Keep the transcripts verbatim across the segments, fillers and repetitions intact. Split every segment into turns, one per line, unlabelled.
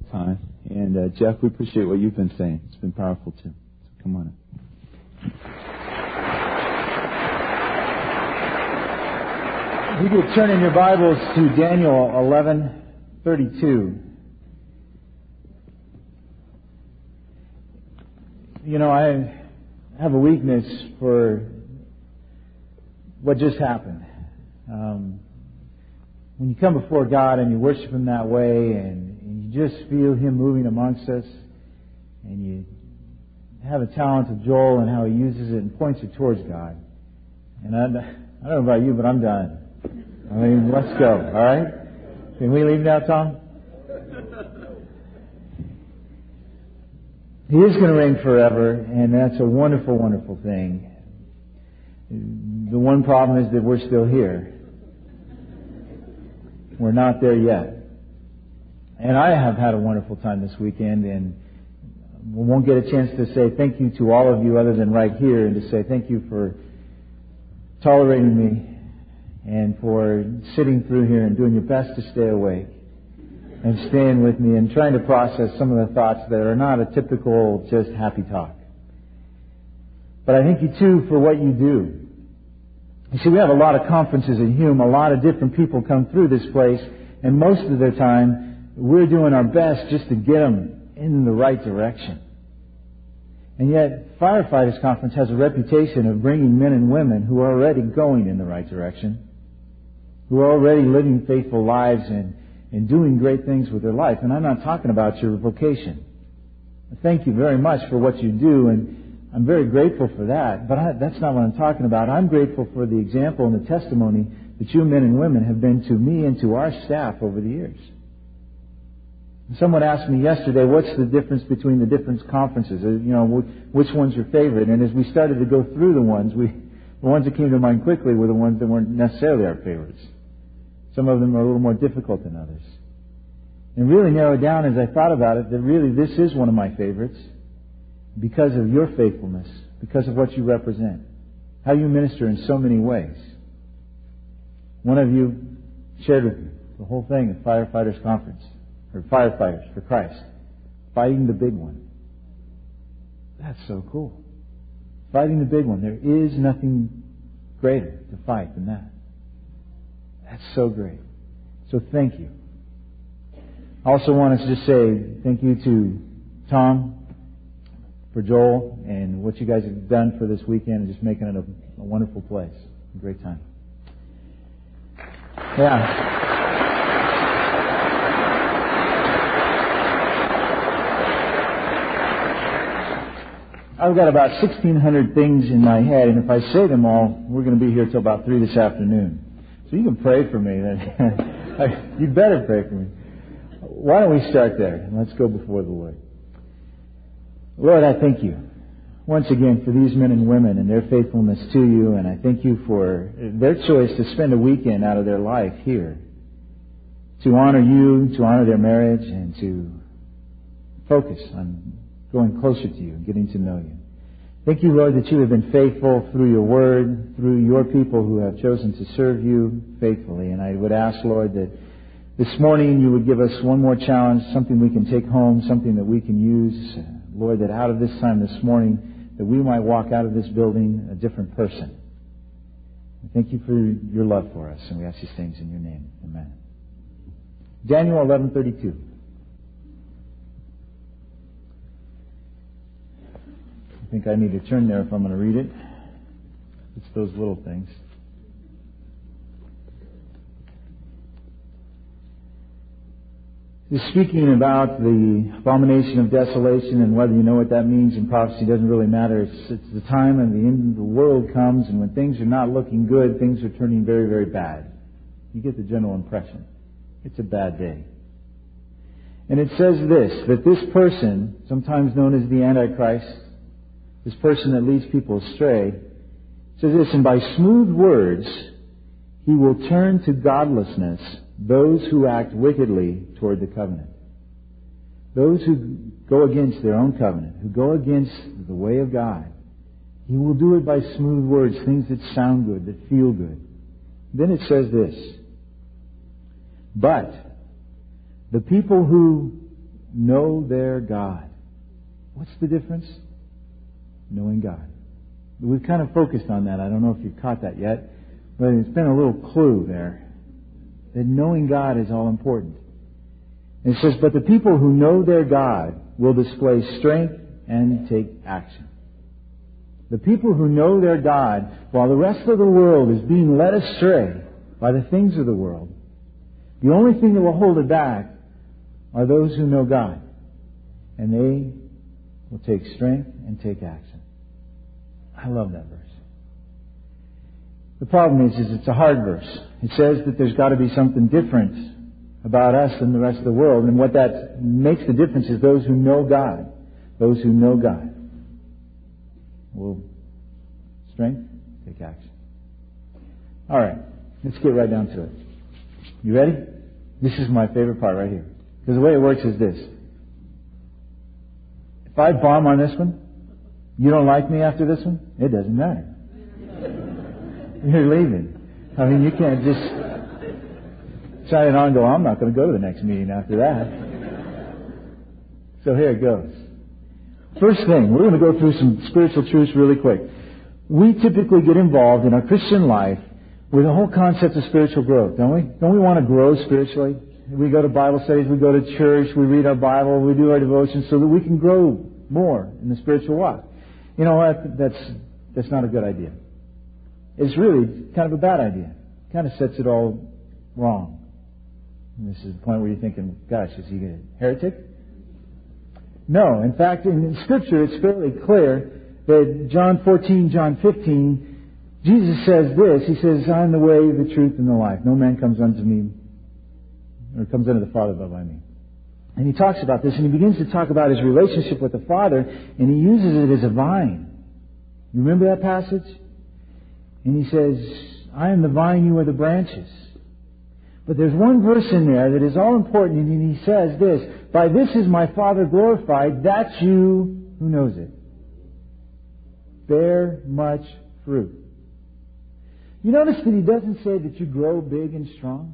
time. And uh, Jeff, we appreciate what you've been saying. It's been powerful too. So come on in.
You could turn in your Bibles to Daniel eleven thirty-two. You know, I have a weakness for what just happened. Um, when you come before God and you worship Him that way, and, and you just feel Him moving amongst us, and you have a talent of Joel and how he uses it and points it towards God. And I, I don't know about you, but I'm done. I mean, let's go, all right? Can we leave now, Tom? He is going to reign forever, and that's a wonderful, wonderful thing. The one problem is that we're still here. We're not there yet. And I have had a wonderful time this weekend, and we won't get a chance to say thank you to all of you other than right here, and to say thank you for tolerating me and for sitting through here and doing your best to stay awake and staying with me and trying to process some of the thoughts that are not a typical just happy talk. But I thank you too for what you do. You see, we have a lot of conferences at Hume. A lot of different people come through this place, and most of the time we're doing our best just to get them in the right direction. And yet, Firefighters Conference has a reputation of bringing men and women who are already going in the right direction, who are already living faithful lives and, and doing great things with their life. And I'm not talking about your vocation. Thank you very much for what you do, and I'm very grateful for that. But I, that's not what I'm talking about. I'm grateful for the example and the testimony that you men and women have been to me and to our staff over the years. Someone asked me yesterday, what's the difference between the different conferences? You know, which one's your favorite? And as we started to go through the ones, we, the ones that came to mind quickly were the ones that weren't necessarily our favorites. Some of them are a little more difficult than others. And really narrowed down as I thought about it that really this is one of my favorites because of your faithfulness, because of what you represent, how you minister in so many ways. One of you shared with me the whole thing at Firefighters Conference. Or Firefighters for Christ. Fighting the big one. That's so cool. Fighting the big one. There is nothing greater to fight than that. That's so great. So thank you. I also want to just say thank you to Tom, for Joel, and what you guys have done for this weekend and just making it a, a wonderful place. A great time. Yeah. I've got about sixteen hundred things in my head, and if I say them all, we're going to be here till about three this afternoon. So you can pray for me. You better pray for me. Why don't we start there? Let's go before the Lord. Lord, I thank you once again for these men and women and their faithfulness to you, and I thank you for their choice to spend a weekend out of their life here to honor you, to honor their marriage, and to focus on going closer to you and getting to know you. Thank you, Lord, that you have been faithful through your word, through your people who have chosen to serve you faithfully. And I would ask, Lord, that this morning you would give us one more challenge, something we can take home, something that we can use. Lord, that out of this time this morning, that we might walk out of this building a different person. Thank you for your love for us, and we ask these things in your name. Amen. Daniel eleven thirty-two. I think I need to turn there if I'm going to read it. It's those little things. He's speaking about the abomination of desolation, and whether you know what that means in prophecy doesn't really matter. It's, it's the time when the end of the world comes, and when things are not looking good, things are turning very, very bad. You get the general impression. It's a bad day. And it says this, that this person, sometimes known as the Antichrist, this person that leads people astray, says this, and by smooth words he will turn to godlessness those who act wickedly toward the covenant. Those who go against their own covenant, who go against the way of God, he will do it by smooth words, things that sound good, that feel good. Then it says this, but the people who know their God. What's the difference? Knowing God. We've kind of focused on that. I don't know if you've caught that yet, but it's been a little clue there. That knowing God is all important. And it says, but the people who know their God will display strength and take action. The people who know their God, while the rest of the world is being led astray by the things of the world, the only thing that will hold it back are those who know God. And they will take strength and take action. I love that verse. The problem is, is it's a hard verse. It says that there's got to be something different about us than the rest of the world. And what that makes the difference is those who know God. Those who know God will strength, take action. All right. Let's get right down to it. You ready? This is my favorite part right here. Because the way it works is this. If I bomb on this one, you don't like me after this one, it doesn't matter. You're leaving. I mean, you can't just sign it on and go, I'm not going to go to the next meeting after that. So here it goes. First thing, we're going to go through some spiritual truths really quick. We typically get involved in our Christian life with the whole concept of spiritual growth, don't we? Don't we want to grow spiritually? We go to Bible studies, we go to church, we read our Bible, we do our devotions so that we can grow more in the spiritual walk. You know what? That's, that's not a good idea. It's really kind of a bad idea. It kind of sets it all wrong. And this is the point where you're thinking, gosh, is he a heretic? No. In fact, in Scripture, it's fairly clear that John fourteen, John fifteen, Jesus says this. He says, I am the way, the truth, and the life. No man comes unto me, or comes unto the Father but by me. And he talks about this, and he begins to talk about his relationship with the Father, and he uses it as a vine. You remember that passage? And he says, I am the vine, you are the branches. But there's one verse in there that is all important, and he says this, by this is my Father glorified, that you, who knows it, bear much fruit. You notice that he doesn't say that you grow big and strong?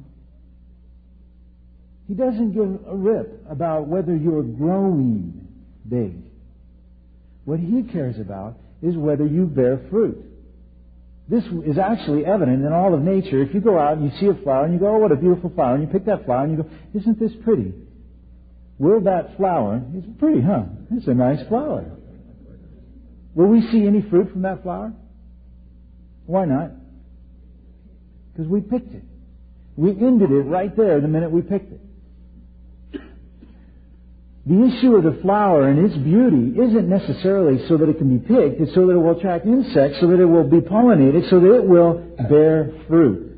He doesn't give a rip about whether you're growing big. What he cares about is whether you bear fruit. This is actually evident in all of nature. If you go out and you see a flower and you go, oh, what a beautiful flower, and you pick that flower and you go, isn't this pretty? Will that flower, it's pretty, huh? It's a nice flower. Will we see any fruit from that flower? Why not? Because we picked it. We ended it right there the minute we picked it. The issue of the flower and its beauty isn't necessarily so that it can be picked. It's so that it will attract insects, so that it will be pollinated, so that it will bear fruit.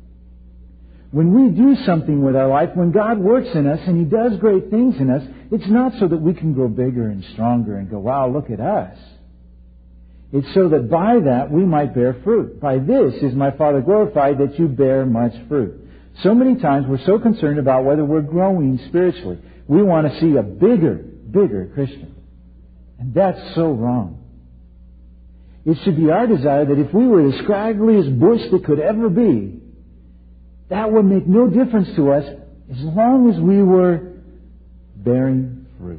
When we do something with our life, when God works in us and He does great things in us, it's not so that we can grow bigger and stronger and go, wow, look at us. It's so that by that we might bear fruit. By this is my Father glorified, that you bear much fruit. So many times we're so concerned about whether we're growing spiritually. We want to see a bigger, bigger Christian. And that's so wrong. It should be our desire that if we were the scraggliest bush that could ever be, that would make no difference to us as long as we were bearing fruit.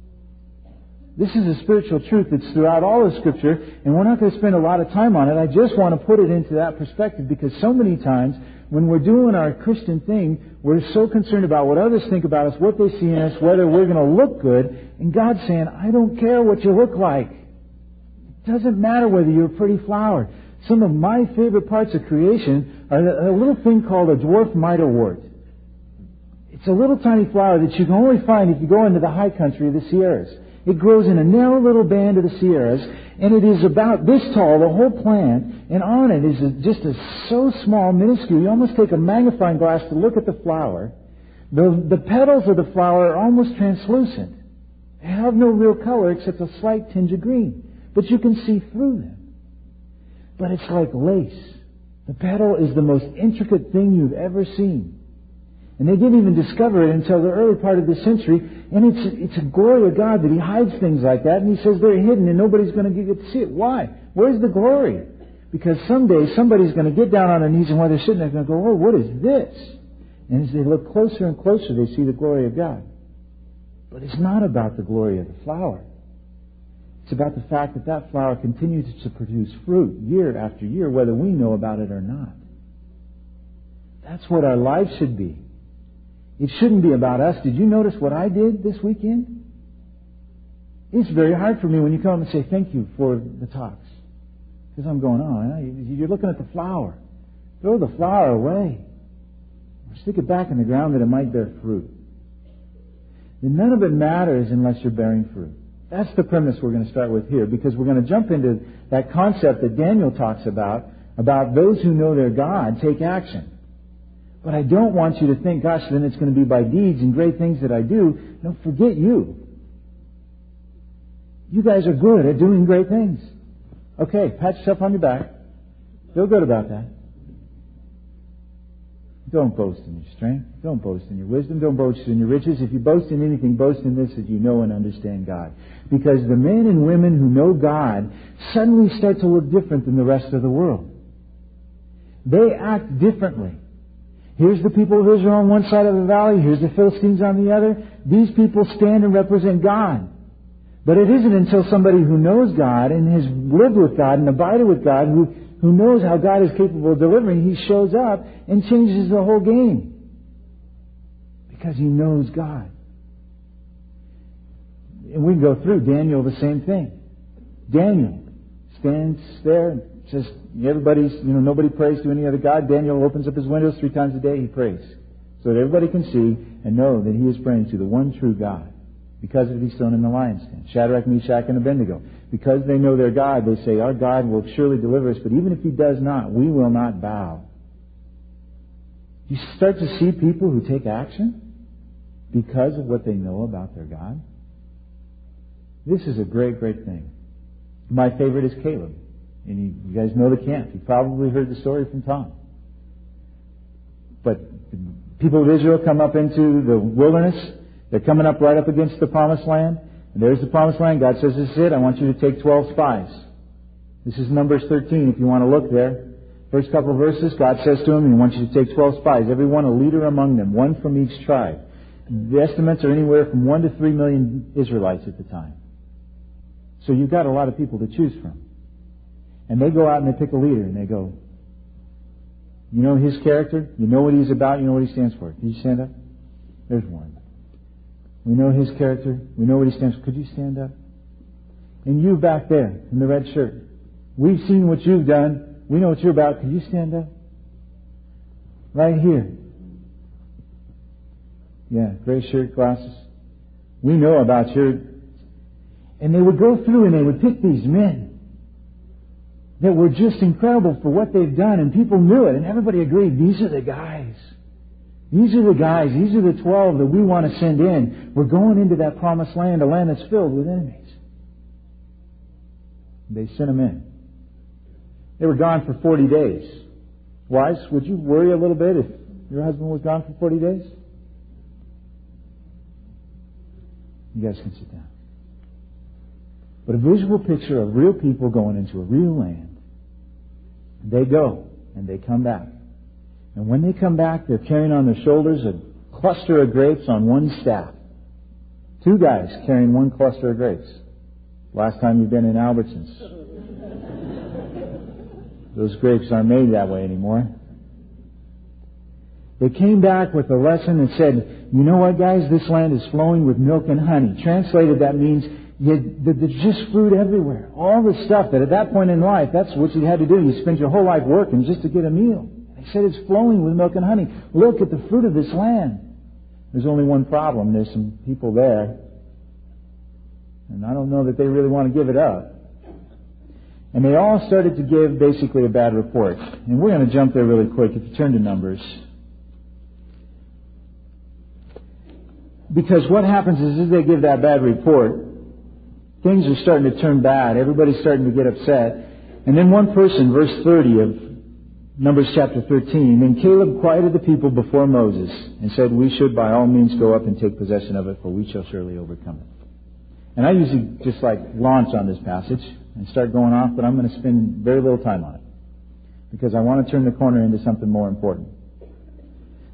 This is a spiritual truth that's throughout all of Scripture, and we're not going to spend a lot of time on it. I just want to put it into that perspective because so many times when we're doing our Christian thing, we're so concerned about what others think about us, what they see in us, whether we're going to look good. And God's saying, I don't care what you look like. It doesn't matter whether you're a pretty flower. Some of my favorite parts of creation are a little thing called a dwarf miterwort. It's a little tiny flower that you can only find if you go into the high country of the Sierras. It grows in a narrow little band of the Sierras, and it is about this tall, the whole plant, and on it is a, just a so small, minuscule, you almost take a magnifying glass to look at the flower. The, the petals of the flower are almost translucent. They have no real color except a slight tinge of green, but you can see through them. But it's like lace. The petal is the most intricate thing you've ever seen. And they didn't even discover it until the early part of this century. And it's it's a glory of God that He hides things like that. And He says they're hidden and nobody's going to get to see it. Why? Where's the glory? Because someday somebody's going to get down on their knees and while they're sitting there going to go, oh, what is this? And as they look closer and closer, they see the glory of God. But it's not about the glory of the flower. It's about the fact that that flower continues to produce fruit year after year, whether we know about it or not. That's what our life should be. It shouldn't be about us. Did you notice what I did this weekend? It's very hard for me when you come and say thank you for the talks. Because I'm going, oh, you're looking at the flower. Throw the flower away. Or stick it back in the ground that it might bear fruit. Then none of it matters unless you're bearing fruit. That's the premise we're going to start with here, because we're going to jump into that concept that Daniel talks about, about those who know their God take action. But I don't want you to think, gosh, then it's going to be by deeds and great things that I do. No, forget you. You guys are good at doing great things. Okay, pat yourself on your back. Feel good about that. Don't boast in your strength. Don't boast in your wisdom. Don't boast in your riches. If you boast in anything, boast in this, that you know and understand God. Because the men and women who know God suddenly start to look different than the rest of the world. They act differently. Here's the people of Israel on one side of the valley. Here's the Philistines on the other. These people stand and represent God. But it isn't until somebody who knows God and has lived with God and abided with God, who who knows how God is capable of delivering, he shows up and changes the whole game. Because he knows God. And we can go through Daniel, the same thing. Daniel stands there and says, everybody's, you know, nobody prays to any other God. Daniel opens up his windows three times a day, he prays. So that everybody can see and know that he is praying to the one true God. Because of he's thrown in the lion's den. Shadrach, Meshach, and Abednego. Because they know their God, they say, our God will surely deliver us, but even if he does not, we will not bow. You start to see people who take action because of what they know about their God. This is a great, great thing. My favorite is Caleb. And you, you guys know the camp. You probably heard the story from Tom. But the people of Israel come up into the wilderness. They're coming up right up against the promised land. And there's the promised land. God says, this is it. I want you to take twelve spies. This is Numbers thirteen if you want to look there. First couple of verses, God says to him, He wants you to take twelve spies. Every one a leader among them. One from each tribe. The estimates are anywhere from one to three million Israelites at the time. So you've got a lot of people to choose from. And they go out and they pick a leader and they go, you know his character? You know what he's about? You know what he stands for? Can you stand up? There's one. We know his character. We know what he stands for. Could you stand up? And you back there in the red shirt. We've seen what you've done. We know what you're about. Could you stand up? Right here. Yeah, gray shirt, glasses. We know about your... And they would go through and they would pick these men that were just incredible for what they've done. And people knew it. And everybody agreed, these are the guys. These are the guys, these are the twelve that we want to send in. We're going into that promised land, a land that's filled with enemies. They sent them in. They were gone for forty days. Wives, would you worry a little bit if your husband was gone for forty days? You guys can sit down. But a visual picture of real people going into a real land. They go and they come back. And when they come back, they're carrying on their shoulders a cluster of grapes on one staff. Two guys carrying one cluster of grapes. Last time you've been in Albertsons. Those grapes aren't made that way anymore. They came back with a lesson and said, you know what, guys? This land is flowing with milk and honey. Translated, that means you, there's just fruit everywhere. All the stuff that at that point in life, that's what you had to do. You spend your whole life working just to get a meal. He said it's flowing with milk and honey. Look at the fruit of this land. There's only one problem. There's some people there. And I don't know that they really want to give it up. And they all started to give basically a bad report. And we're going to jump there really quick if you turn to Numbers. Because what happens is as they give that bad report, things are starting to turn bad. Everybody's starting to get upset. And then one person, verse thirty of Numbers chapter thirteen, then Caleb quieted the people before Moses and said, we should by all means go up and take possession of it, for we shall surely overcome it. And I usually just like launch on this passage and start going off, but I'm going to spend very little time on it because I want to turn the corner into something more important.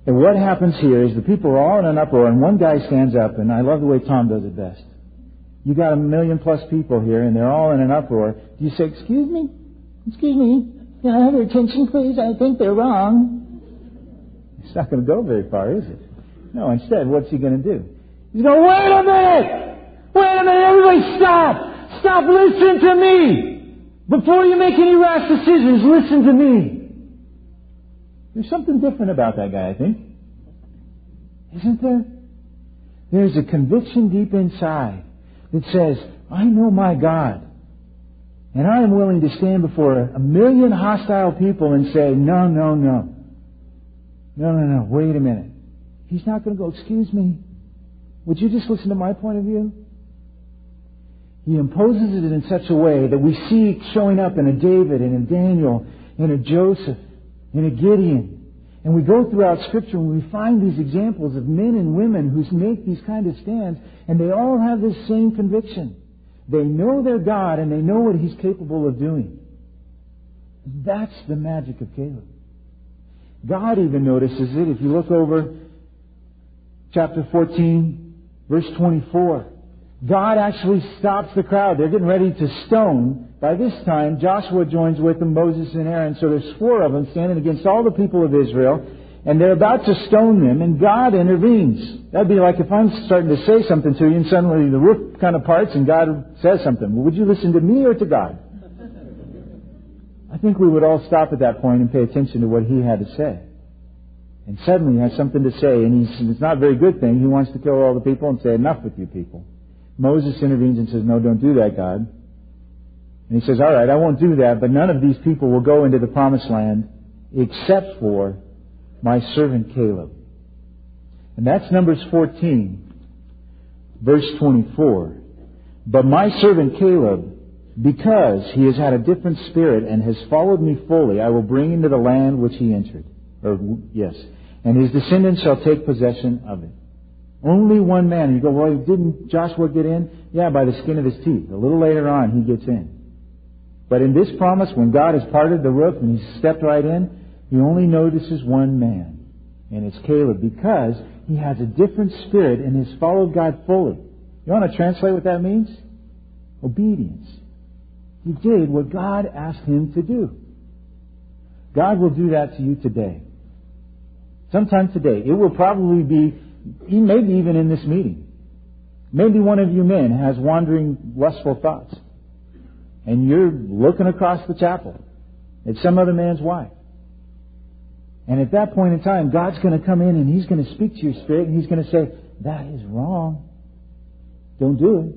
And what happens here is the people are all in an uproar, and one guy stands up, and I love the way Tom does it best. You got a million plus people here, and they're all in an uproar. Do you say, excuse me? Excuse me? Can I have your attention, please? I think they're wrong. It's not going to go very far, is it? No, instead, what's he going to do? He's going, wait a minute! Wait a minute, everybody stop! Stop, listen to me! Before you make any rash decisions, listen to me. There's something different about that guy, I think. Isn't there? There's a conviction deep inside that says, I know my God. And I am willing to stand before a million hostile people and say, no, no, no. No, no, no, wait a minute. He's not going to go, excuse me. Would you just listen to my point of view? He imposes it in such a way that we see showing up in a David, in a Daniel, in a Joseph, in a Gideon. And we go throughout Scripture and we find these examples of men and women who make these kind of stands, and they all have this same conviction. They know their God and they know what He's capable of doing. That's the magic of Caleb. God even notices it. If you look over chapter fourteen, verse twenty-four, God actually stops the crowd. They're getting ready to stone. By this time, Joshua joins with them, Moses and Aaron. So there's four of them standing against all the people of Israel. And they're about to stone them, and God intervenes. That'd be like if I'm starting to say something to you, and suddenly the roof kind of parts, and God says something. Well, would you listen to me or to God? I think we would all stop at that point and pay attention to what He had to say. And suddenly He has something to say, and he's, it's not a very good thing. He wants to kill all the people and say, enough with you people. Moses intervenes and says, no, don't do that, God. And He says, all right, I won't do that, but none of these people will go into the promised land except for my servant Caleb. And that's Numbers fourteen, verse twenty-four. But my servant Caleb, because he has had a different spirit and has followed me fully, I will bring into the land which he entered. Or, yes. And his descendants shall take possession of it. Only one man. And you go, well, didn't Joshua get in? Yeah, by the skin of his teeth. A little later on, he gets in. But in this promise, when God has parted the roof and He's stepped right in, He only notices one man. And it's Caleb, because he has a different spirit and has followed God fully. You want to translate what that means? Obedience. He did what God asked him to do. God will do that to you today. Sometime today. It will probably be, maybe even in this meeting. Maybe one of you men has wandering, lustful thoughts. And you're looking across the chapel at some other man's wife. And at that point in time, God's going to come in and He's going to speak to your spirit and He's going to say, that is wrong. Don't do it.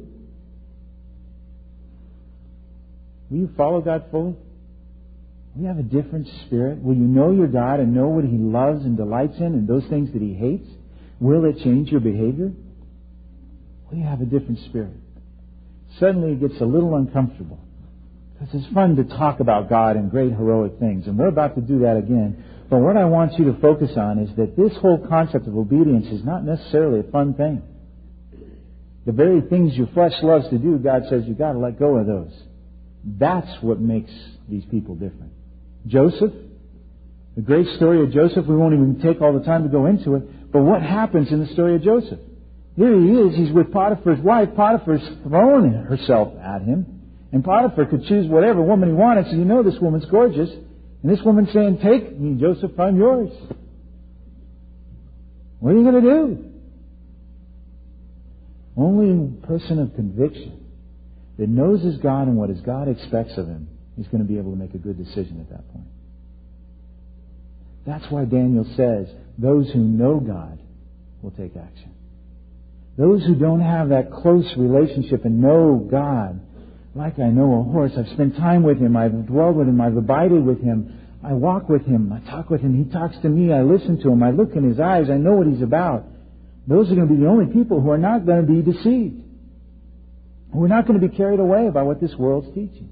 Will you follow God fully? Will you have a different spirit? Will you know your God and know what He loves and delights in and those things that He hates? Will it change your behavior? Will you have a different spirit? Suddenly it gets a little uncomfortable. Because it's fun to talk about God and great heroic things. And we're about to do that again. But what I want you to focus on is that this whole concept of obedience is not necessarily a fun thing. The very things your flesh loves to do, God says you've got to let go of those. That's what makes these people different. Joseph, the great story of Joseph, we won't even take all the time to go into it. But what happens in the story of Joseph? Here he is, he's with Potiphar's wife. Potiphar's thrown herself at him. And Potiphar could choose whatever woman he wanted. So you know this woman's gorgeous. And this woman's saying, take me, Joseph, I'm yours. What are you going to do? Only a person of conviction that knows his God and what his God expects of him is going to be able to make a good decision at that point. That's why Daniel says, those who know God will take action. Those who don't have that close relationship and know God, like I know a horse, I've spent time with Him, I've dwelled with Him, I've abided with Him, I walk with Him, I talk with Him, He talks to me, I listen to Him, I look in His eyes, I know what He's about. Those are going to be the only people who are not going to be deceived. We're not going to be carried away by what this world's teaching.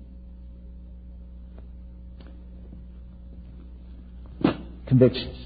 Convictions.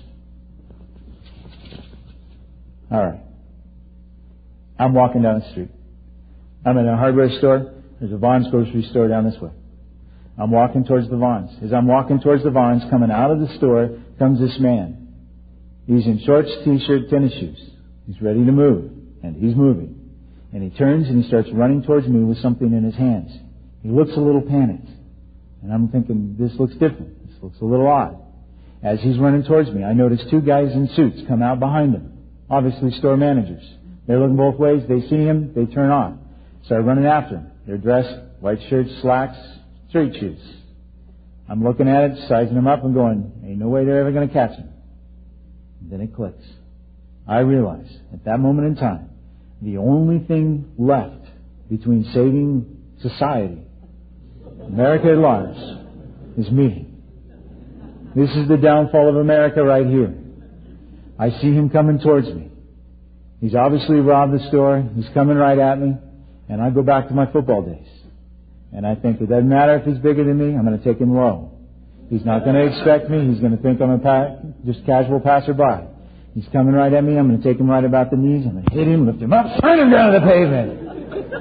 All right. I'm walking down the street. I'm in a hardware store. There's a Vaughn's grocery store down this way. I'm walking towards the Vaughn's. As I'm walking towards the Vaughn's, coming out of the store, comes this man. He's in shorts, t-shirt, tennis shoes. He's ready to move. And he's moving. And he turns and he starts running towards me with something in his hands. He looks a little panicked. And I'm thinking, this looks different. This looks a little odd. As he's running towards me, I notice two guys in suits come out behind him. Obviously store managers. They're looking both ways. They see him. They turn on. Start running after him. They're dressed, white shirts, slacks, street shoes. I'm looking at it, sizing them up and going, ain't no way they're ever going to catch him. And then it clicks. I realize at that moment in time, the only thing left between saving society, America at large, is me. This is the downfall of America right here. I see him coming towards me. He's obviously robbed the store. He's coming right at me. And I go back to my football days. And I think it doesn't matter if he's bigger than me. I'm going to take him low. He's not going to expect me. He's going to think I'm a pa- just casual passerby. He's coming right at me. I'm going to take him right about the knees. I'm going to hit him, lift him up, turn him down to the pavement.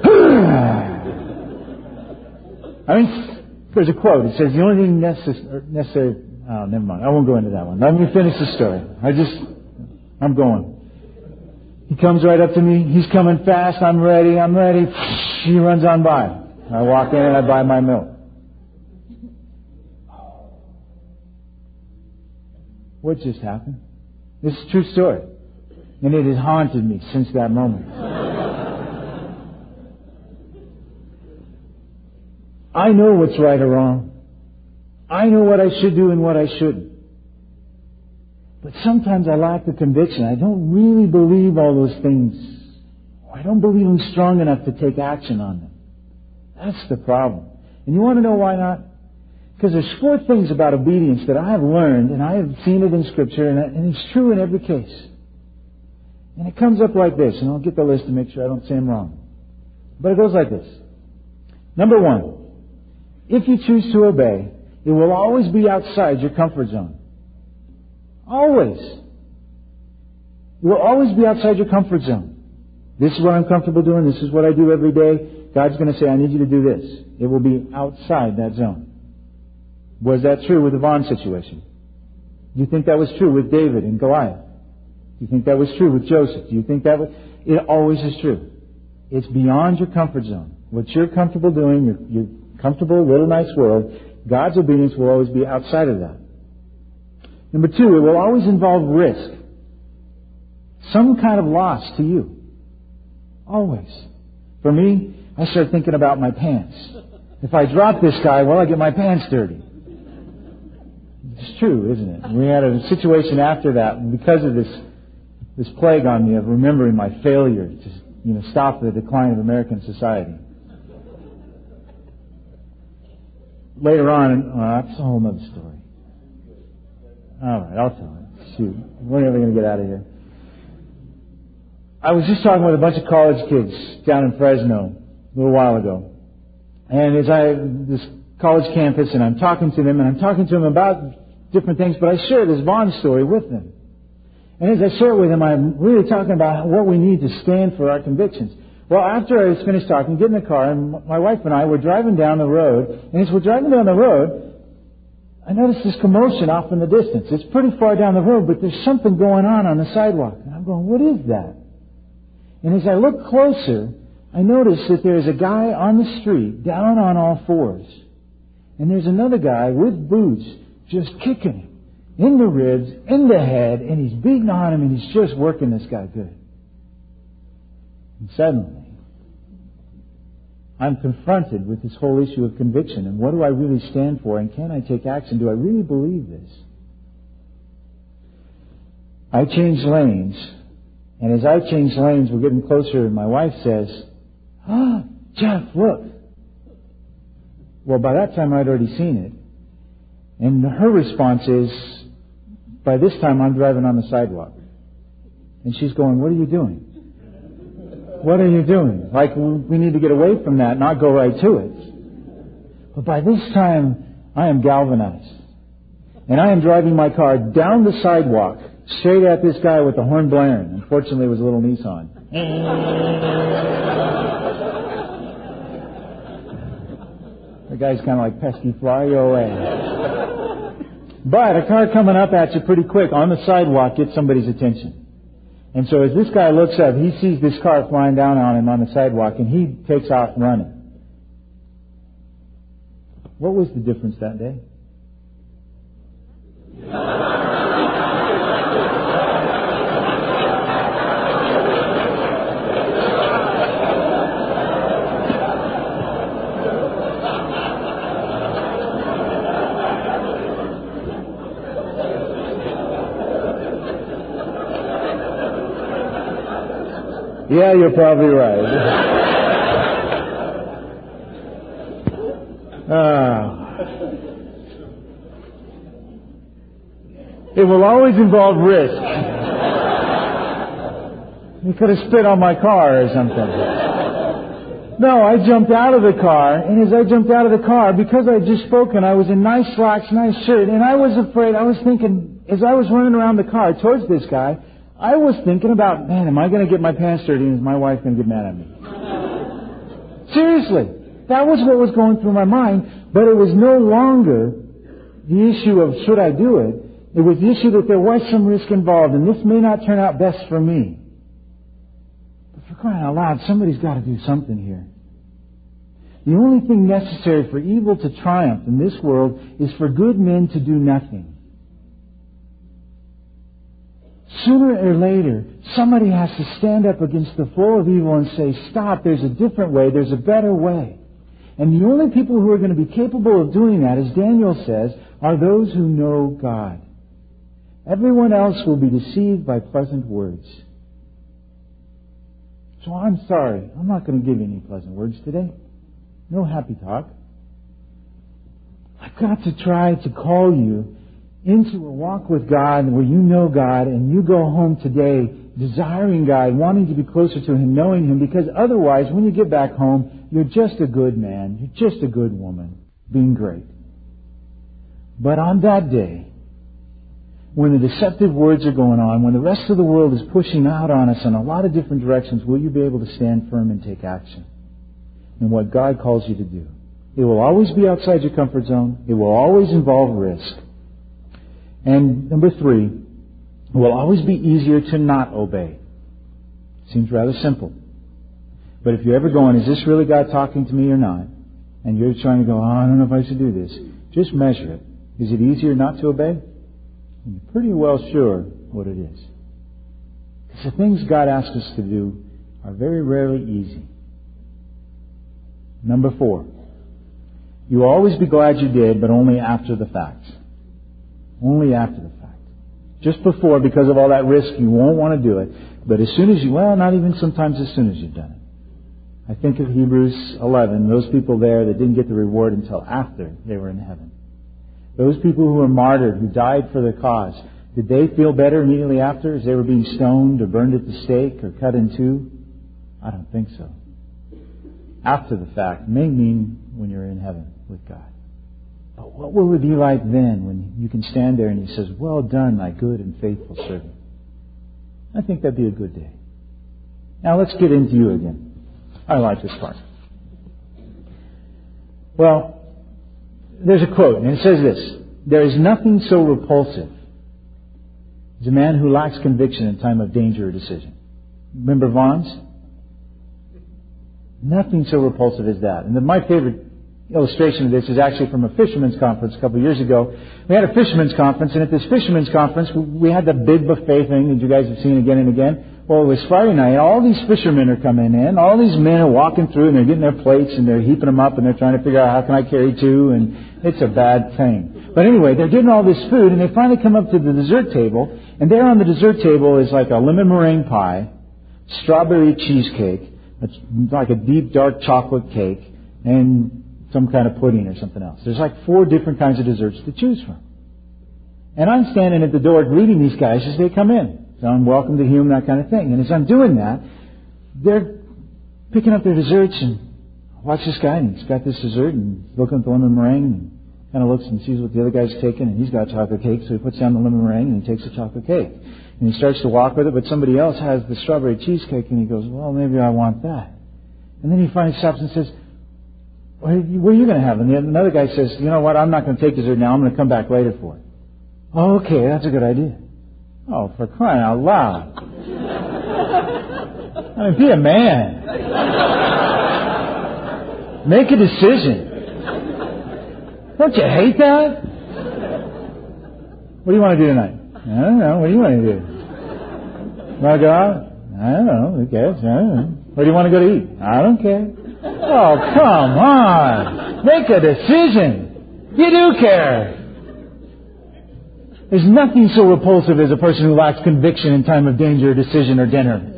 I mean, there's a quote. It says, the only thing necessary... necessary oh, never mind. I won't go into that one. Let me finish the story. I just... I'm going. He comes right up to me. He's coming fast. I'm ready. I'm ready. He runs on by. I walk in and I buy my milk. What just happened? This is a true story. And it has haunted me since that moment. I know what's right or wrong. I know what I should do and what I shouldn't. But sometimes I lack the conviction. I don't really believe all those things. I don't believe I'm strong enough to take action on them. That's the problem. And you want to know why not? Because there's four things about obedience that I have learned, and I have seen it in Scripture, and, and it's true in every case. And it comes up like this, and I'll get the list to make sure I don't say them wrong. But it goes like this. Number one, if you choose to obey, it will always be outside your comfort zone. Always. It will always be outside your comfort zone. This is what I'm comfortable doing. This is what I do every day. God's going to say, I need you to do this. It will be outside that zone. Was that true with the Vaughn situation? Do you think that was true with David and Goliath? Do you think that was true with Joseph? Do you think that was... It always is true. It's beyond your comfort zone. What you're comfortable doing, your, your comfortable little nice world, God's obedience will always be outside of that. Number two, it will always involve risk. Some kind of loss to you. Always. For me, I start thinking about my pants. If I drop this guy, well, I get my pants dirty. It's true, isn't it? We had a situation after that because of this this plague on me of remembering my failure to, you know, stop the decline of American society. Later on, well, that's a whole other story. All right, I'll tell it. Shoot, we're never going to get out of here. I was just talking with a bunch of college kids down in Fresno a little while ago. And as I, this college campus, and I'm talking to them, and I'm talking to them about different things, but I share this Vaughn story with them. And as I share it with them, I'm really talking about what we need to stand for our convictions. Well, after I was finished talking, get in the car, and my wife and I were driving down the road, and as we're driving down the road, I noticed this commotion off in the distance. It's pretty far down the road, but there's something going on on the sidewalk. And I'm going, what is that? And as I look closer, I notice that there's a guy on the street, down on all fours. And there's another guy with boots just kicking him in the ribs, in the head, and he's beating on him, and he's just working this guy good. And suddenly, I'm confronted with this whole issue of conviction. And what do I really stand for? And can I take action? Do I really believe this? I changed lanes. And as I changed lanes, we're getting closer, and my wife says, ah, Jeff, look. Well, by that time, I'd already seen it. And her response is, by this time, I'm driving on the sidewalk. And she's going, what are you doing? What are you doing? Like, we need to get away from that, not go right to it. But by this time, I am galvanized. And I am driving my car down the sidewalk, straight at this guy with the horn blaring. Unfortunately, it was a little Nissan. The guy's kind of like, pesky fly, go away. But a car coming up at you pretty quick on the sidewalk gets somebody's attention. And so as this guy looks up, he sees this car flying down on him on the sidewalk, and he takes off running. What was the difference that day? Yeah, you're probably right. Ah. It will always involve risk. You could have spit on my car or something. No, I jumped out of the car, and as I jumped out of the car, because I had just spoken, I was in nice slacks, nice shirt, and I was afraid, I was thinking, as I was running around the car towards this guy, I was thinking about, man, am I going to get my pants dirty and is my wife going to get mad at me? Seriously. That was what was going through my mind, but it was no longer the issue of should I do it. It was the issue that there was some risk involved, and this may not turn out best for me. But for crying out loud, somebody's got to do something here. The only thing necessary for evil to triumph in this world is for good men to do nothing. Sooner or later, somebody has to stand up against the flow of evil and say, stop, there's a different way, there's a better way. And the only people who are going to be capable of doing that, as Daniel says, are those who know God. Everyone else will be deceived by pleasant words. So I'm sorry, I'm not going to give you any pleasant words today. No happy talk. I've got to try to call you into a walk with God where you know God and you go home today desiring God, wanting to be closer to Him, knowing Him, because otherwise when you get back home, you're just a good man, you're just a good woman, being great. But on that day, when the deceptive words are going on, when the rest of the world is pushing out on us in a lot of different directions, will you be able to stand firm and take action in what God calls you to do? It will always be outside your comfort zone. It will always involve risk. And number three, it will always be easier to not obey. Seems rather simple. But if you're ever going, is this really God talking to me or not? And you're trying to go, oh, I don't know if I should do this. Just measure it. Is it easier not to obey? I'm pretty well sure what it is. Because the things God asks us to do are very rarely easy. Number four, you will always be glad you did, but only after the fact. Only after the fact. Just before, because of all that risk, you won't want to do it. But as soon as you, well, not even sometimes as soon as you've done it. I think of Hebrews eleven, those people there that didn't get the reward until after they were in heaven. Those people who were martyred, who died for their cause, did they feel better immediately after as they were being stoned or burned at the stake or cut in two? I don't think so. After the fact may mean when you're in heaven with God. But what will it be like then when you can stand there and He says, well done, my good and faithful servant? I think that'd be a good day. Now let's get into you again. I like this part. Well, there's a quote, and it says this: there is nothing so repulsive as a man who lacks conviction in time of danger or decision. Remember Vaughn's? Nothing so repulsive as that. And the, my favorite illustration of this is actually from a fisherman's conference a couple of years ago. We had a fisherman's conference, and at this fisherman's conference, we had the big buffet thing that you guys have seen again and again. Well, it was Friday night. All these fishermen are coming in. All these men are walking through, and they're getting their plates, and they're heaping them up, and they're trying to figure out how can I carry two, and it's a bad thing. But anyway, they're getting all this food, and they finally come up to the dessert table, and there on the dessert table is like a lemon meringue pie, strawberry cheesecake, it's like a deep dark chocolate cake, and some kind of pudding or something else. There's like four different kinds of desserts to choose from. And I'm standing at the door greeting these guys as they come in. So I'm welcome to Hume, that kind of thing. And as I'm doing that, they're picking up their desserts, and I watch this guy, and he's got this dessert, and he's looking at the lemon meringue, and kind of looks and sees what the other guy's taking, and he's got chocolate cake, so he puts down the lemon meringue, and he takes the chocolate cake. And he starts to walk with it, but somebody else has the strawberry cheesecake, and he goes, well, maybe I want that. And then he finally stops and says, what are you going to have? And the, another guy says, you know what, I'm not going to take dessert now, I'm going to come back later for it. Oh, okay, that's a good idea. Oh, for crying out loud. I mean, be a man. Make a decision. Don't you hate that? What do you want to do tonight? I don't know. What do you want to do? Want to go out? I don't know. Who cares? I don't know. Where do you want to go to eat? I don't care. Oh, come on. Make a decision. You do care. There's nothing so repulsive as a person who lacks conviction in time of danger, decision, or dinner.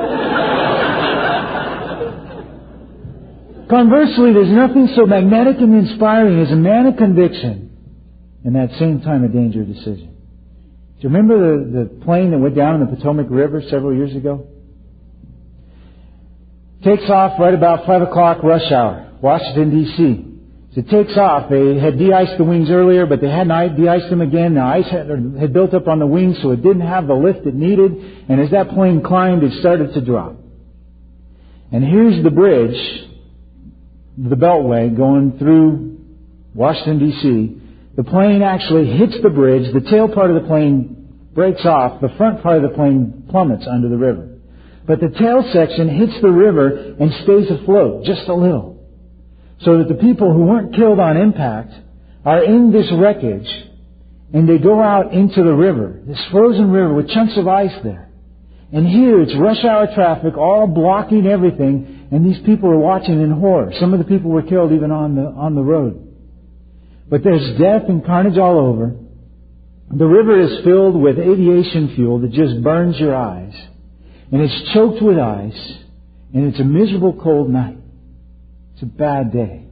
Conversely, there's nothing so magnetic and inspiring as a man of conviction in that same time of danger, decision. Do you remember the, the plane that went down in the Potomac River several years ago? Takes off right about five o'clock rush hour, Washington, D C So it takes off. They had de-iced the wings earlier, but they hadn't de-iced them again. The ice had, had built up on the wings, so it didn't have the lift it needed. And as that plane climbed, it started to drop. And here's the bridge, the Beltway, going through Washington, D C The plane actually hits the bridge. The tail part of the plane breaks off. The front part of the plane plummets under the river. But the tail section hits the river and stays afloat just a little. So that the people who weren't killed on impact are in this wreckage, and they go out into the river, this frozen river with chunks of ice there. And here it's rush hour traffic, all blocking everything, and these people are watching in horror. Some of the people were killed even on the on the road. But there's death and carnage all over. The river is filled with aviation fuel that just burns your eyes. And it's choked with ice. And it's a miserable cold night. It's a bad day.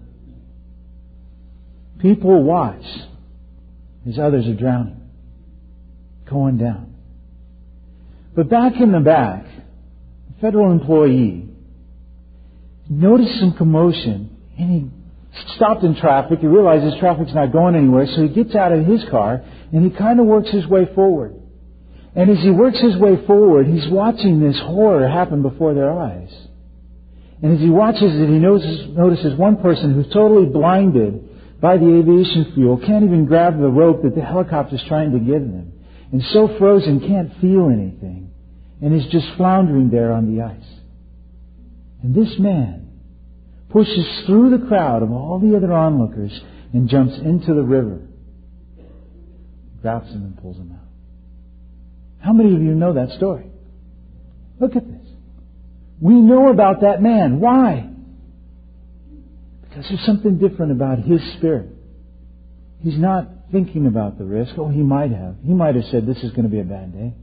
People watch as others are drowning, going down. But back in the back, a federal employee noticed some commotion, and he stopped in traffic. He realizes traffic's not going anywhere, so he gets out of his car and he kind of works his way forward. And as he works his way forward, he's watching this horror happen before their eyes. And as he watches it, he notices, notices one person who's totally blinded by the aviation fuel, can't even grab the rope that the helicopter's trying to give them, and so frozen can't feel anything, and is just floundering there on the ice. And this man pushes through the crowd of all the other onlookers and jumps into the river, grabs him and pulls him out. How many of you know that story? Look at this. We know about that man. Why? Because there's something different about his spirit. He's not thinking about the risk. Oh, he might have. He might have said, this is going to be a bad day.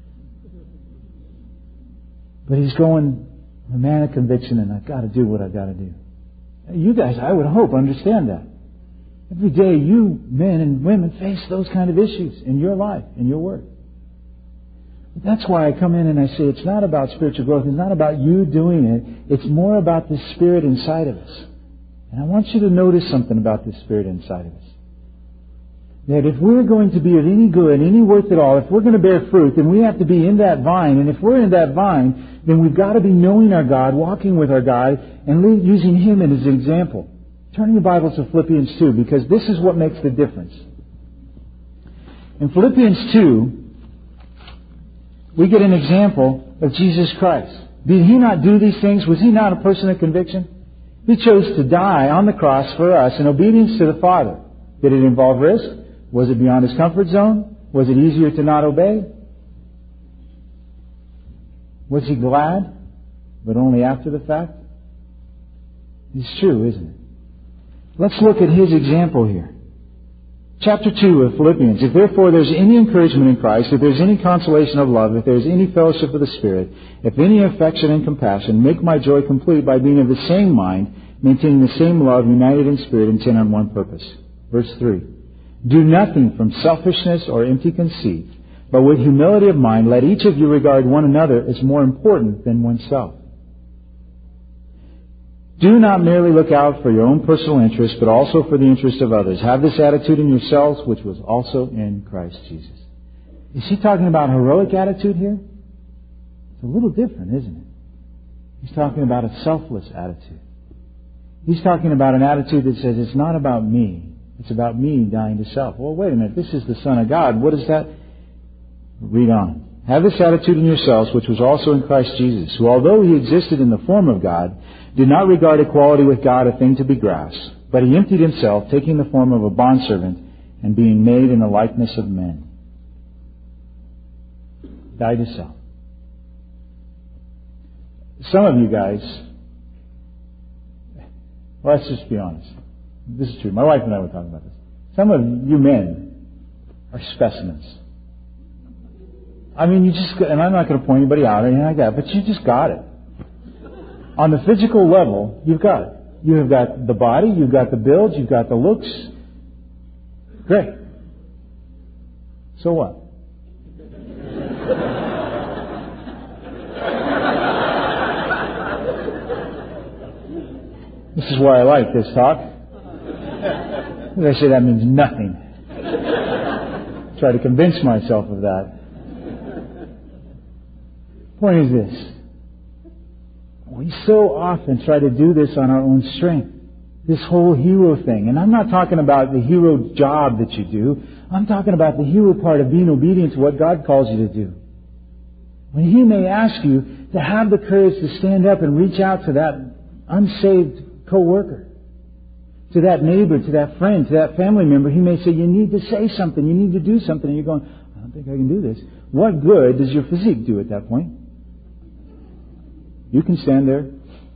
But he's going, I'm a man of conviction, and I've got to do what I've got to do. You guys, I would hope, understand that. Every day you, men and women, face those kind of issues in your life, in your work. But that's why I come in and I say it's not about spiritual growth. It's not about you doing it. It's more about the Spirit inside of us. And I want you to notice something about the Spirit inside of us. That if we're going to be of any good, any worth at all, if we're going to bear fruit, then we have to be in that vine. And if we're in that vine, then we've got to be knowing our God, walking with our God, and using Him as an example. Turn your Bibles to Philippians two, because this is what makes the difference. In Philippians two, we get an example of Jesus Christ. Did He not do these things? Was He not a person of conviction? He chose to die on the cross for us in obedience to the Father. Did it involve risk? Was it beyond His comfort zone? Was it easier to not obey? Was He glad, but only after the fact? It's true, isn't it? Let's look at His example here. Chapter two of Philippians. If therefore there's any encouragement in Christ, if there's any consolation of love, if there's any fellowship of the Spirit, if any affection and compassion, make my joy complete by being of the same mind, maintaining the same love, united in spirit, intent on one purpose. Verse three. Do nothing from selfishness or empty conceit, but with humility of mind, let each of you regard one another as more important than oneself. Do not merely look out for your own personal interest, but also for the interest of others. Have this attitude in yourselves, which was also in Christ Jesus. Is he talking about heroic attitude here? It's a little different, isn't it? He's talking about a selfless attitude. He's talking about an attitude that says, it's not about me, It's about me dying to self. Well, wait a minute. This is the Son of God. What is that? Read on. Have this attitude in yourselves, which was also in Christ Jesus, who, although He existed in the form of God, did not regard equality with God a thing to be grasped, but He emptied Himself, taking the form of a bondservant and being made in the likeness of men. Died to self. Some of you guys, well, let's just be honest. This is true. My wife and I were talking about this. Some of you men are specimens. I mean, you just, and I'm not going to point anybody out or anything like that, but you just got it. On the physical level, you've got it. You have got the body, you've got the build, you've got the looks. Great. So what? This is why I like this talk. As I say, that means nothing. Try to convince myself of that. Point is this. We so often try to do this on our own strength. This whole hero thing. And I'm not talking about the hero job that you do. I'm talking about the hero part of being obedient to what God calls you to do. When He may ask you to have the courage to stand up and reach out to that unsaved co-worker, to that neighbor, to that friend, to that family member, He may say, you need to say something, you need to do something. And you're going, I don't think I can do this. What good does your physique do at that point? You can stand there,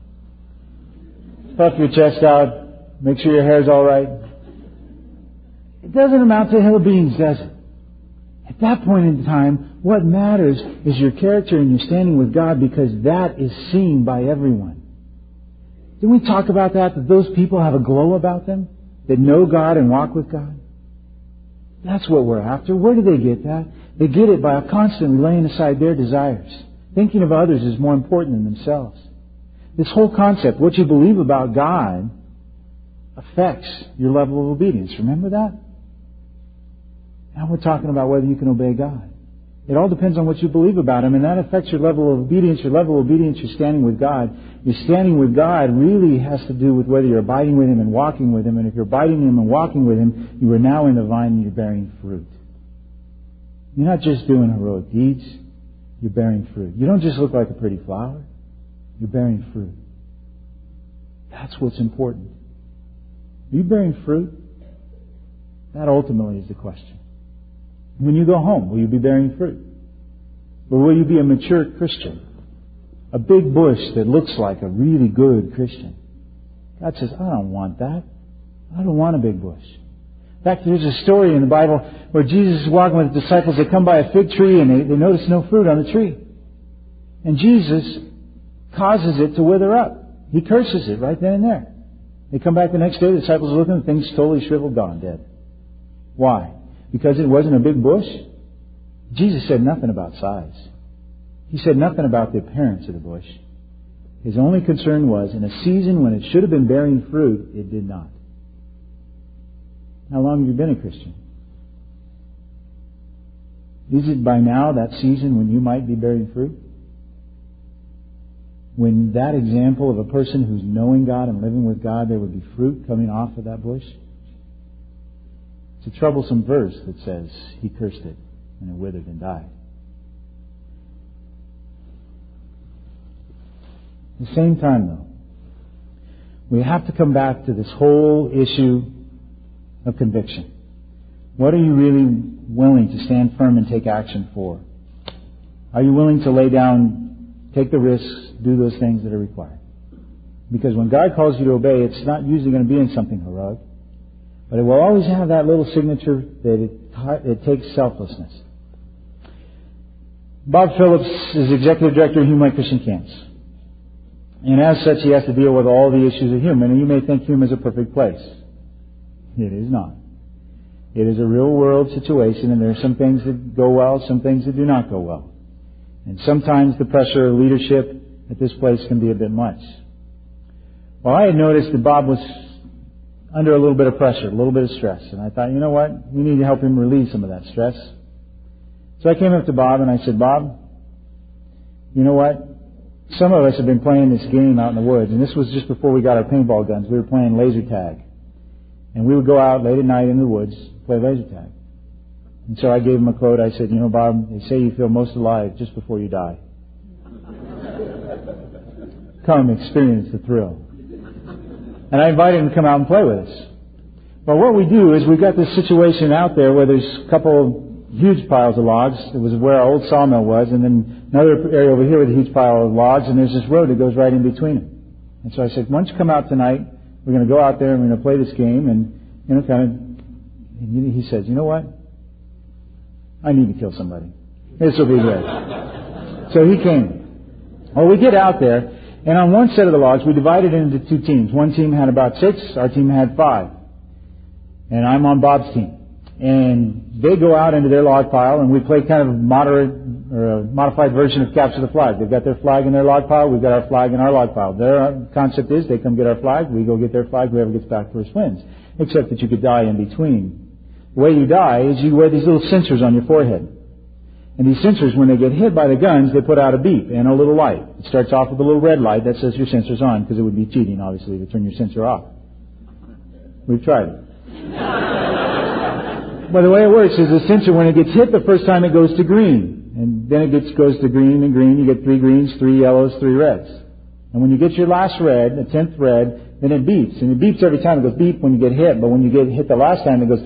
puff your chest out, make sure your hair's all right. It doesn't amount to hill beans, does it? At that point in time, what matters is your character and your standing with God, because that is seen by everyone. Didn't we talk about that? That those people have a glow about them? That know God and walk with God? That's what we're after. Where do they get that? They get it by constantly laying aside their desires. Thinking of others is more important than themselves. This whole concept, what you believe about God, affects your level of obedience. Remember that? Now we're talking about whether you can obey God. It all depends on what you believe about Him, and that affects your level of obedience. Your level of obedience, you're standing with God. Your standing with God really has to do with whether you're abiding with Him and walking with Him. And if you're abiding Him and walking with Him, you are now in the vine and you're bearing fruit. You're not just doing heroic deeds. You're bearing fruit. You don't just look like a pretty flower. You're bearing fruit. That's what's important. Are you bearing fruit? That ultimately is the question. When you go home, will you be bearing fruit? Or will you be a mature Christian? A big bush that looks like a really good Christian. God says, I don't want that. I don't want a big bush. In fact, there's a story in the Bible where Jesus is walking with the disciples. They come by a fig tree and they, they notice no fruit on the tree. And Jesus causes it to wither up. He curses it right then and there. They come back the next day, the disciples are looking, and things totally shriveled, gone, dead. Why? Because it wasn't a big bush? Jesus said nothing about size. He said nothing about the appearance of the bush. His only concern was, in a season when it should have been bearing fruit, it did not. How long have you been a Christian? Is it by now that season when you might be bearing fruit? When that example of a person who's knowing God and living with God, there would be fruit coming off of that bush? It's a troublesome verse that says He cursed it and it withered and died. At the same time, though, we have to come back to this whole issue of conviction. What are you really willing to stand firm and take action for? Are you willing to lay down, take the risks, do those things that are required? Because when God calls you to obey, it's not usually going to be in something heroic. But it will always have that little signature that it, it takes selflessness. Bob Phillips is Executive Director of Hume Life Christian Camps. And as such, he has to deal with all the issues of Hume. And you may think Hume is a perfect place. It is not. It is a real world situation, and there are some things that go well, some things that do not go well. And sometimes the pressure of leadership at this place can be a bit much. Well, I had noticed that Bob was under a little bit of pressure, a little bit of stress. And I thought, you know what? We need to help him relieve some of that stress. So I came up to Bob and I said, Bob, you know what? Some of us have been playing this game out in the woods. And this was just before we got our paintball guns. We were playing laser tag. And we would go out late at night in the woods, play laser tag. And so I gave him a quote. I said, you know, Bob, they say you feel most alive just before you die. Come experience the thrill. And I invited him to come out and play with us. But what we do is we've got this situation out there where there's a couple huge piles of logs. It was where our old sawmill was, and then another area over here with a huge pile of logs, and there's this road that goes right in between them. And so I said, why don't you come out tonight? We're going to go out there and we're going to play this game, and you know, kind of. And he says, you know what? I need to kill somebody. This will be good. So he came. Well, we get out there, and on one set of the logs, we divided it into two teams. One team had about six, our team had five. And I'm on Bob's team. And they go out into their log pile, and we play kind of a moderate or a modified version of capture the flag. They've got their flag in their log pile, we've got our flag in our log pile. Their concept is they come get our flag, we go get their flag, whoever gets back first wins. Except that you could die in between. The way you die is you wear these little sensors on your forehead. And these sensors, when they get hit by the guns, they put out a beep and a little light. It starts off with a little red light that says your sensor's on, because it would be cheating, obviously, to turn your sensor off. We've tried it. But the way it works is the sensor, when it gets hit the first time, it goes to green. And then it gets, goes to green and green. You get three greens, three yellows, three reds. And when you get your last red, the tenth red, then it beeps. And it beeps every time. It goes beep when you get hit. But when you get hit the last time, it goes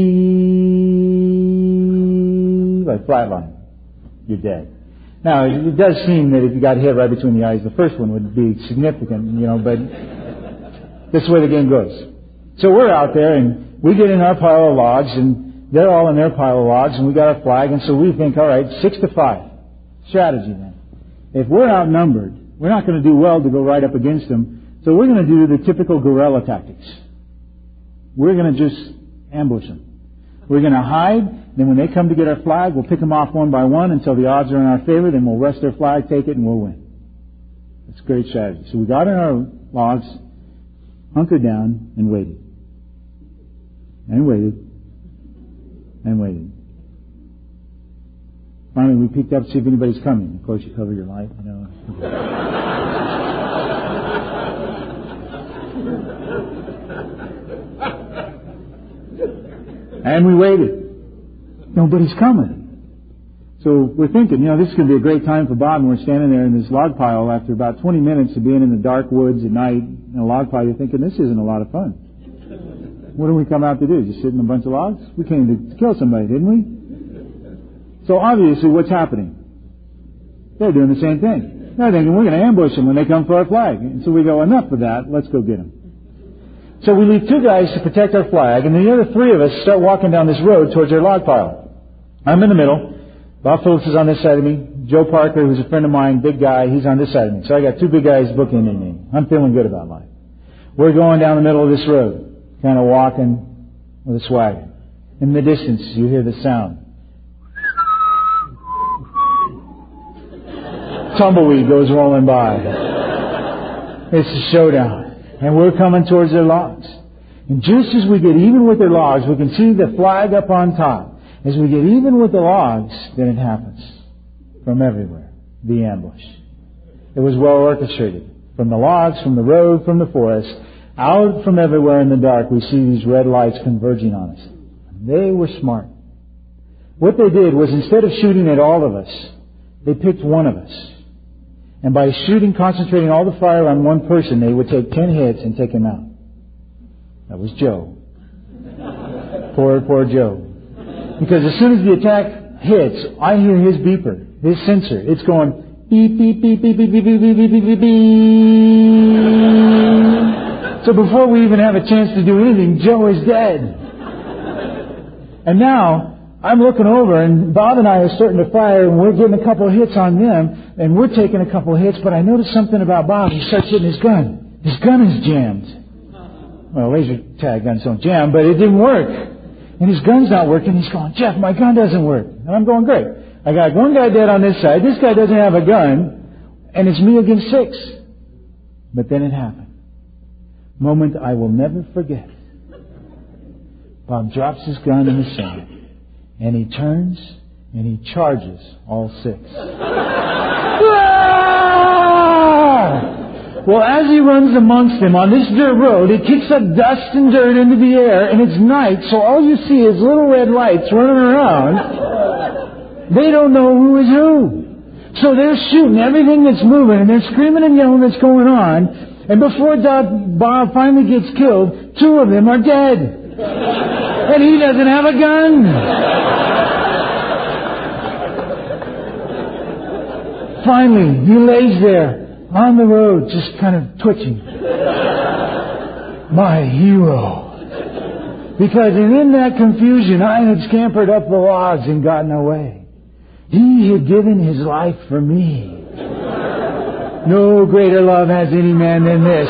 beep, like flatline. You're dead. Now, it does seem that if you got hit right between the eyes, the first one would be significant, you know, but this is the way the game goes. So we're out there, and we get in our pile of logs, and they're all in their pile of logs, and we got our flag, and so we think, all right, six to five. Strategy then. If we're outnumbered, we're not going to do well to go right up against them, so we're going to do the typical guerrilla tactics. We're going to just ambush them. We're going to hide, then when they come to get our flag, we'll pick them off one by one until the odds are in our favor, then we'll wrest their flag, take it, and we'll win. That's a great strategy. So we got in our logs, hunkered down, and waited. And waited. And waited. Finally, we peeked up to see if anybody's coming. Of course, you cover your light, you know. And we waited. Nobody's coming. So we're thinking, you know, this is going to be a great time for Bob, and we're standing there in this log pile after about twenty minutes of being in the dark woods at night in a log pile. You're thinking, this isn't a lot of fun. What did we come out to do? Just sit in a bunch of logs? We came to kill somebody, didn't we? So obviously, what's happening? They're doing the same thing. They're thinking, we're going to ambush them when they come for our flag. And so we go, enough of that, let's go get them. So we leave two guys to protect our flag, and the other three of us start walking down this road towards our log pile. I'm in the middle. Bob Phillips is on this side of me. Joe Parker, who's a friend of mine, big guy, he's on this side of me. So I got two big guys bookending me. I'm feeling good about life. We're going down the middle of this road, kind of walking with a swagger. In the distance, you hear the sound. Tumbleweed goes rolling by. It's a showdown. And we're coming towards their logs. And just as we get even with their logs, we can see the flag up on top. As we get even with the logs, then it happens. From everywhere. The ambush. It was well orchestrated. From the logs, from the road, from the forest, out from everywhere in the dark, we see these red lights converging on us. They were smart. What they did was, instead of shooting at all of us, they picked one of us. And by shooting, concentrating all the fire on one person, they would take ten hits and take him out. That was Joe. Poor, poor Joe. Because as soon as the attack hits, I hear his beeper, his sensor. It's going beep, beep, beep, beep, beep, beep, beep, beep, beep, beep, beep. So before we even have a chance to do anything, Joe is dead. And now, I'm looking over, and Bob and I are starting to fire, and we're getting a couple of hits on them, and we're taking a couple of hits, but I noticed something about Bob. He starts hitting his gun. His gun is jammed. Well, laser tag guns don't jam, but it didn't work. And his gun's not working. He's going, Jeff, my gun doesn't work. And I'm going, great. I got one guy dead on this side. This guy doesn't have a gun, and it's me against six. But then it happened. Moment I will never forget. Bob drops his gun in the sand. And he turns, and he charges all six. Well, as he runs amongst them on this dirt road, it kicks up dust and dirt into the air, and it's night, so all you see is little red lights running around. They don't know who is who. So they're shooting everything that's moving, and they're screaming and yelling that's going on, and before Bob finally gets killed, two of them are dead. And he doesn't have a gun. Finally, he lays there on the road, just kind of twitching. My hero. Because in that confusion, I had scampered up the logs and gotten away. He had given his life for me. No greater love has any man than this.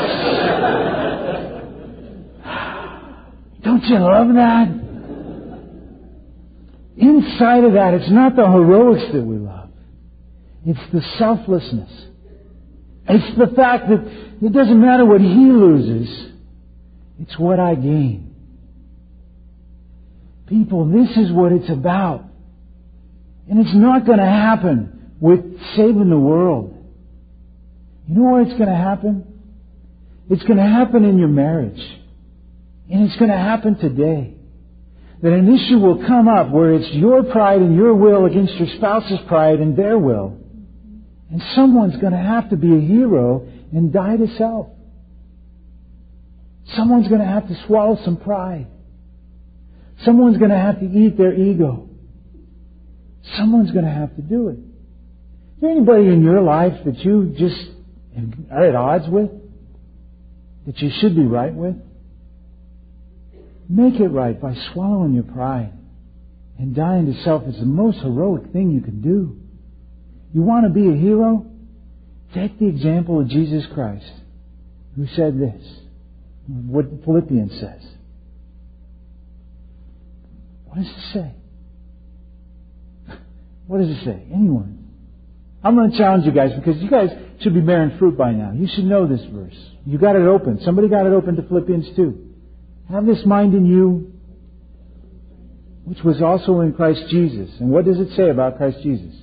Don't you love that? Inside of that, it's not the heroics that we love. It's the selflessness. It's the fact that it doesn't matter what he loses. It's what I gain. People, this is what it's about. And it's not going to happen with saving the world. You know where it's going to happen? It's going to happen in your marriage. And it's going to happen today. That an issue will come up where it's your pride and your will against your spouse's pride and their will. And someone's going to have to be a hero and die to self. Someone's going to have to swallow some pride. Someone's going to have to eat their ego. Someone's going to have to do it. Is there anybody in your life that you just are at odds with? That you should be right with? Make it right by swallowing your pride and dying to self. Is the most heroic thing you can do. You want to be a hero? Take the example of Jesus Christ, who said this, what Philippians says. What does it say? What does it say? Anyone? I'm going to challenge you guys because you guys should be bearing fruit by now. You should know this verse. You got it open. Somebody got it open to Philippians two. Have this mind in you, which was also in Christ Jesus. And what does it say about Christ Jesus?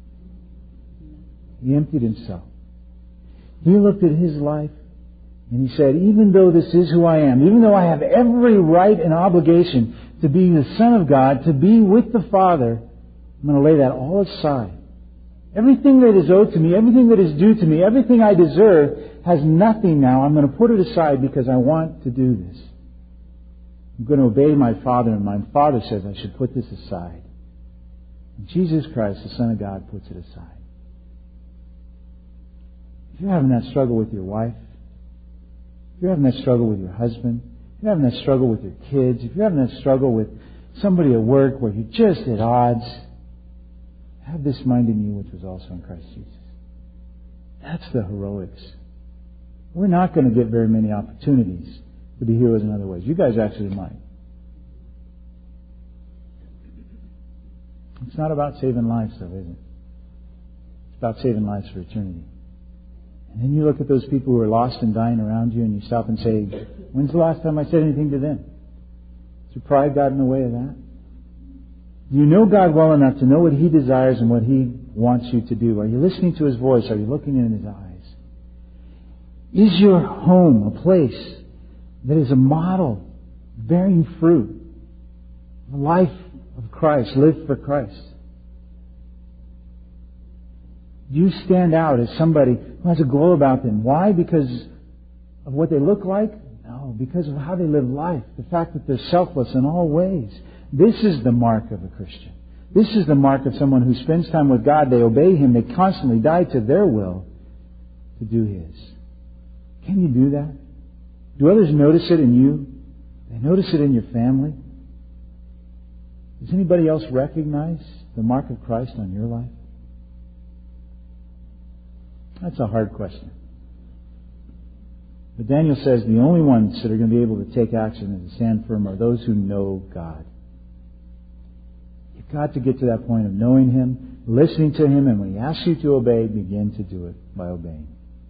He emptied himself. He looked at his life and he said, even though this is who I am, even though I have every right and obligation to be the Son of God, to be with the Father, I'm going to lay that all aside. Everything that is owed to me, everything that is due to me, everything I deserve has nothing now. I'm going to put it aside because I want to do this. I'm going to obey my Father, and my Father says I should put this aside. And Jesus Christ, the Son of God, puts it aside. If you're having that struggle with your wife, if you're having that struggle with your husband, if you're having that struggle with your kids, if you're having that struggle with somebody at work where you're just at odds, have this mind in you which was also in Christ Jesus. That's the heroics. We're not going to get very many opportunities to be heroes in other ways. You guys actually might. It's not about saving lives, though, is it? It's about saving lives for eternity. And then you look at those people who are lost and dying around you and you stop and say, when's the last time I said anything to them? Has your pride got in the way of that? Do you know God well enough to know what He desires and what He wants you to do? Are you listening to His voice? Are you looking in His eyes? Is your home a place that is a model bearing fruit? The life of Christ, live for Christ. Do you stand out as somebody who has a glow about them? Why? Because of what they look like? No, because of how they live life. The fact that they're selfless in all ways. This is the mark of a Christian. This is the mark of someone who spends time with God. They obey Him. They constantly die to their will to do His. Can you do that? Do others notice it in you? They notice it in your family? Does anybody else recognize the mark of Christ on your life? That's a hard question. But Daniel says the only ones that are going to be able to take action and to stand firm are those who know God. You've got to get to that point of knowing Him, listening to Him, and when He asks you to obey, begin to do it by obeying.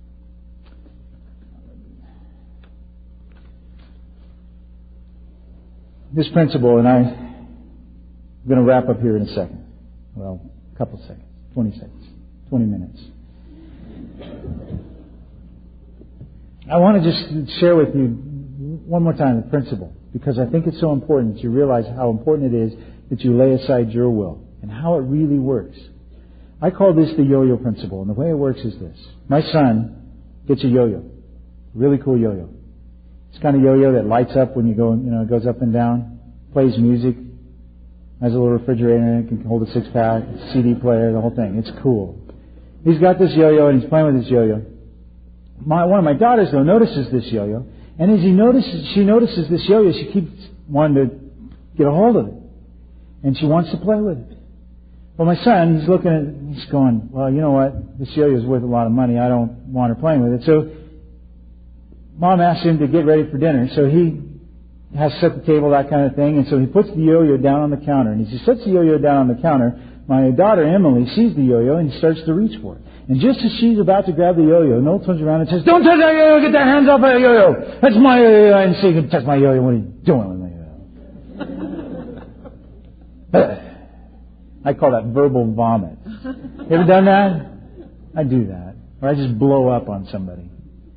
This principle, and I, I'm going to wrap up here in a second. Well, a couple seconds, twenty seconds, twenty minutes. I want to just share with you one more time the principle, because I think it's so important that you realize how important it is that you lay aside your will and how it really works. I call this the yo-yo principle, and the way it works is this. My son gets a yo-yo, really cool yo-yo. It's kind of yo-yo that lights up when you go, you know, it goes up and down, plays music, has a little refrigerator in it, can hold a six-pack, C D player, the whole thing. It's cool. He's got this yo-yo and he's playing with this yo-yo. My, one of my daughters, though, notices this yo-yo, and as he notices, she notices this yo-yo, she keeps wanting to get a hold of it, and she wants to play with it. But my son, he's looking at it, he's going, well, you know what, this yo-yo is worth a lot of money, I don't want her playing with it. So Mom asked him to get ready for dinner, so he has set the table, that kind of thing, and so he puts the yo-yo down on the counter, and as he sets the yo-yo down on the counter, my daughter Emily sees the yo-yo and starts to reach for it. And just as she's about to grab the yo-yo, Noel turns around and says, "Don't touch that yo-yo! Get your hands off that yo-yo! That's my yo-yo! I didn't say you could touch my yo-yo. What are you doing with my yo-yo?" I call that verbal vomit. You ever done that? I do that. Or I just blow up on somebody.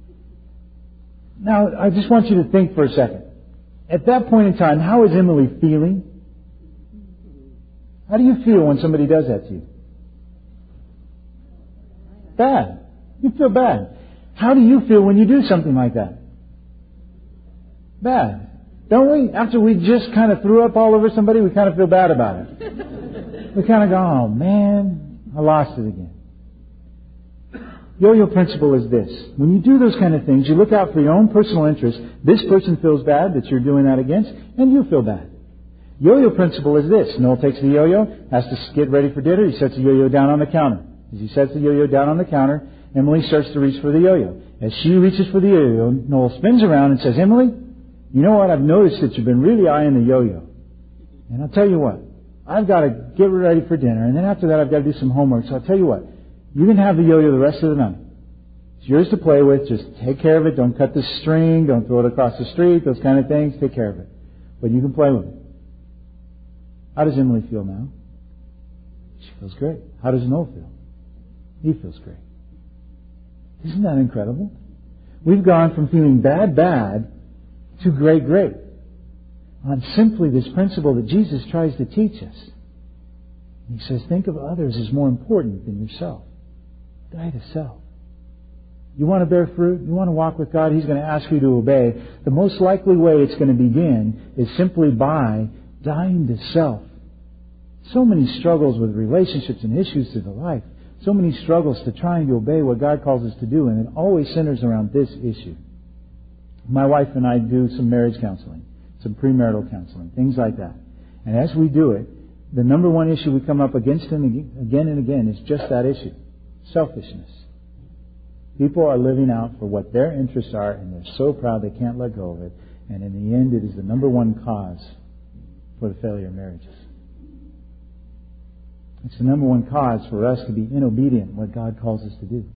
Now, I just want you to think for a second. At that point in time, how is Emily feeling? How do you feel when somebody does that to you? Bad. You feel bad. How do you feel when you do something like that? Bad. Don't we? After we just kind of threw up all over somebody, we kind of feel bad about it. We kind of go, oh man, I lost it again. Yo-yo principle is this. When you do those kind of things, you look out for your own personal interest. This person feels bad that you're doing that against, and you feel bad. Yo-yo principle is this. Noel takes the yo-yo, has to get ready for dinner. He sets the yo-yo down on the counter. As he sets the yo-yo down on the counter, Emily starts to reach for the yo-yo. As she reaches for the yo-yo, Noel spins around and says, "Emily, you know what? I've noticed that you've been really eyeing the yo-yo. And I'll tell you what. I've got to get ready for dinner, and then after that I've got to do some homework. So I'll tell you what. You can have the yo-yo the rest of the night. It's yours to play with. Just take care of it. Don't cut the string. Don't throw it across the street. Those kind of things. Take care of it. But you can play with it." How does Emily feel now? She feels great. How does Noel feel? He feels great. Isn't that incredible? We've gone from feeling bad, bad to great, great on simply this principle that Jesus tries to teach us. He says, think of others as more important than yourself. Die to self. You want to bear fruit? You want to walk with God? He's going to ask you to obey. The most likely way it's going to begin is simply by dying to self. So many struggles with relationships and issues to the life. So many struggles to trying to obey what God calls us to do, and it always centers around this issue. My wife and I do some marriage counseling, some premarital counseling, things like that. And as we do it, the number one issue we come up against again and again is just that issue. Selfishness. People are living out for what their interests are, and they're so proud they can't let go of it. And in the end, it is the number one cause for the failure of marriages. It's the number one cause for us to be inobedient in what God calls us to do.